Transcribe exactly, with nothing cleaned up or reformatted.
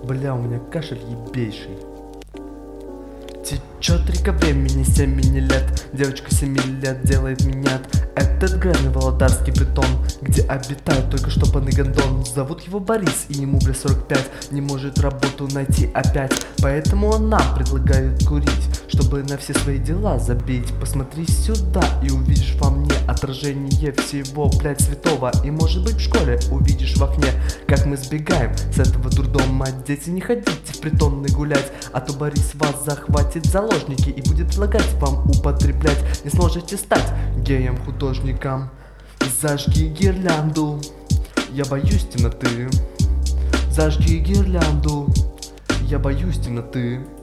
Бля, у меня кашель ебейший. Течет река времени, семени лет. Девочка семи лет делает минет. Этот грязный володарский бетон, где обитает только что панный гондон. Зовут его Борис, и ему, бля, сорок пять. Не может работу найти опять, поэтому он нам предлагает курить, чтобы на все свои дела забить. Посмотри сюда и увидишь во мне отражение всего, блядь, святого. И может быть в школе увидишь в окне, как мы сбегаем с этого дурдома. Дети, не ходите в притонны гулять, а то Борис вас захватит в заложники и будет предлагать вам употреблять. Не сможете стать геем-художником. Зажги гирлянду, я боюсь темноты. Зажги гирлянду, я боюсь темноты.